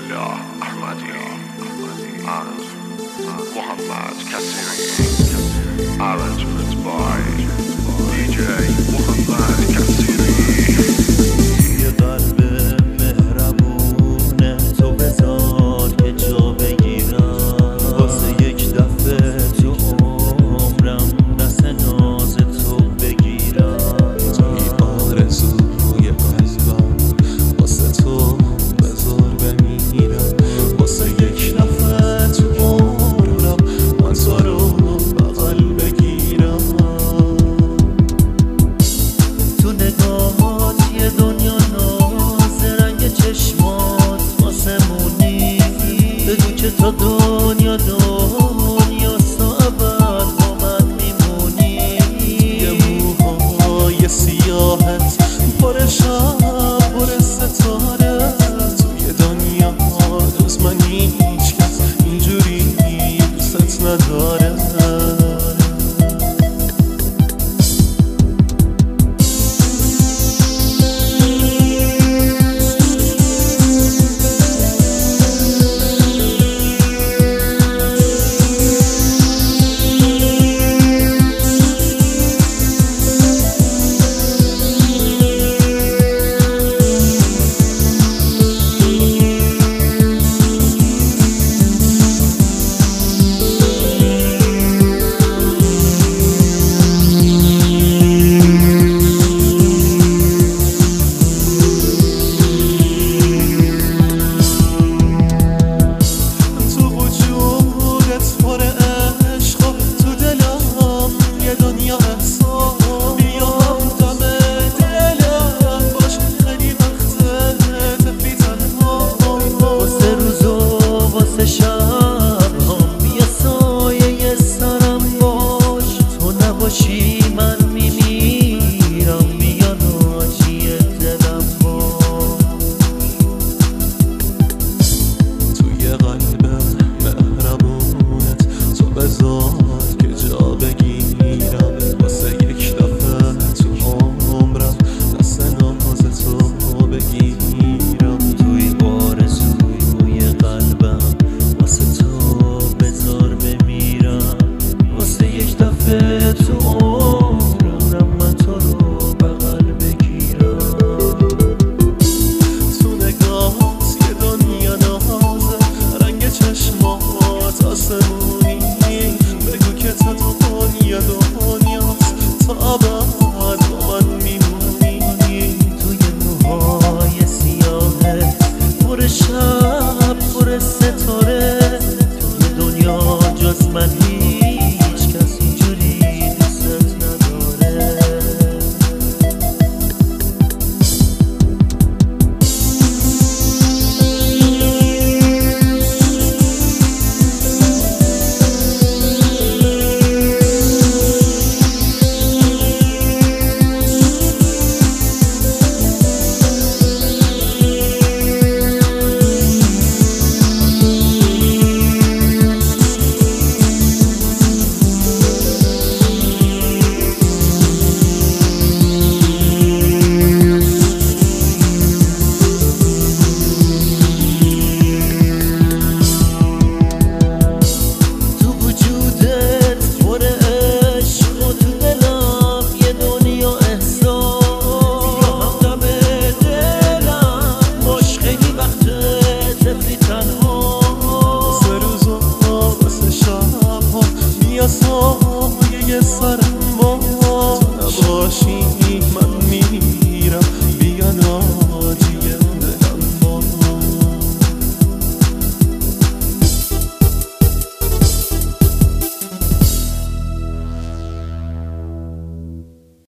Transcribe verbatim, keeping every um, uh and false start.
احمدی and Muhammad Kassiri. Arrangement by دی جی Muhammad Kassiri. یه قلب مهربونه تو بذار که جا بگیرم واسه یک دفعه تو عمرم دست ناز تو بگیرم. این آرزوی قلبم واسه تو بذار بمیرم واسه یک دفعه تو عمرم من تو رو بغل بگیرم. تو نگاهات یه دنیا ناز رنگ چشمات آسمونی بگو که تا دنیا دنیا سابر با من میمونی. یه موهای سیاهت پر شب پر ستاره توی دنیا جز من هیچ کس اینجوری دوست نداره. من میمیرم بیا ناجی دلم باش. توی قلب مهربونت تو بذار که جا بگیرم واسه یک دفعه تو عمرم دست ناز تو بگیرم. توی آرزوی قلبم واسه تو بذار بمیرم واسه یک دفعه تو عمرم من تو رو بغل بگیرم. تو نگاهت یه دنیا نازه رنگ چشمات آسمونی بگو که تا دنیا دنیاست تا ابد با من میمونی. توی موهای سیاهت پر شب پر ستاره توی دنیا جز من هیچ کس اینجوری دوست نداره. سایه سرم با تو نباشی من